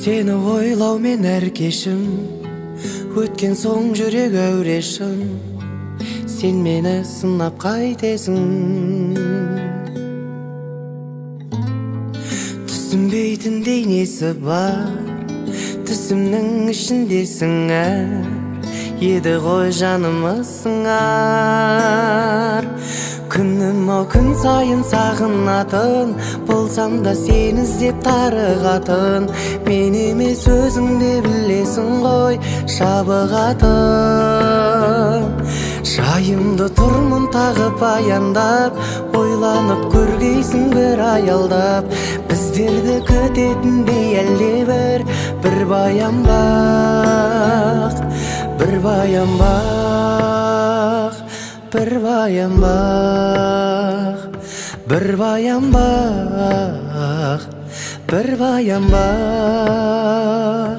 Сені ойлау мен әр кешім өткен соң жүрек әурешім, сен мені сынап қайтесің. Түсінбейтіндей несі бар, түсімнің ішіндесің еді ғой жанымы сыңар. Күнім ау күн сайын сағынатын, болсам да сені іздеп тарығатын. Мен емес өзің де білесің ғой шабығатын. Жайымды тұрмын тағы баяндап, ойланып көргейсің бір аялдап. Біздерді күтетіндей әлде бір баян бақ, бір баян бақ, бір баян бақ, бір баян бақ, бір баян бақ.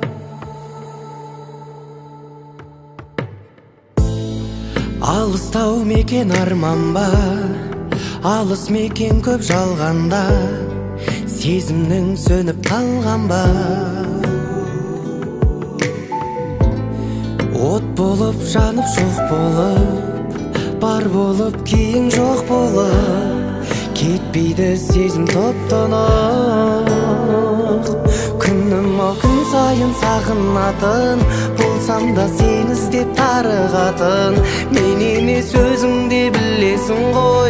Алыстау мекен арман ба, алыс мекен көп жалғанда, сезімнің сөніп қалған ба. От болып жанып жоқ болып, бар болып кейін жоқ болып, кетпейді сезім топ-тонық. Күнім ау күн сайын сағынатын, болсам да сені іздеп тарығатын. Мен емес өзің де білесің ғой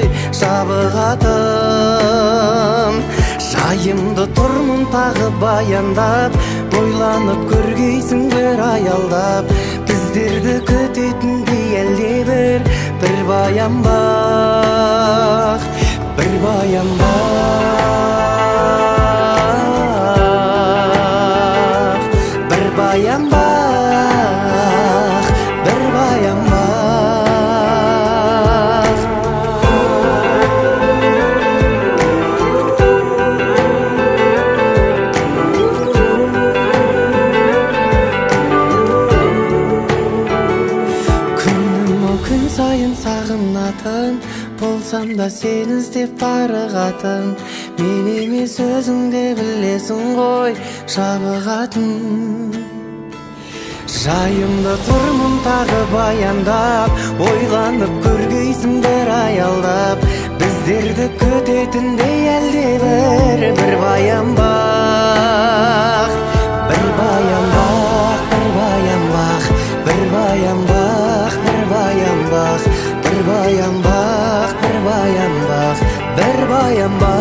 шабығатын. Жайымды тұрмын тағы баяндап, ойланып көргейсің бір аялдап. Біздерді күтетіндей әлде бір баян бақ, бір баян бақ, бір баян бақ, бір баян бақ. Күн сайын сағынатын, болсам да сені іздеп тарығатын. Мен емес өзің де білесің ғой шабығатын. Жайымды тұрмын тағы баяндап, ойланып көргейсің бір аялдап. Біздерді күтетіндей әлде бір баян бақ, бір баян бақ, бір баян бақ, бір баян бақ, бір баян бақ, бір баян бақ, бір баян бақ, бір баян бақ.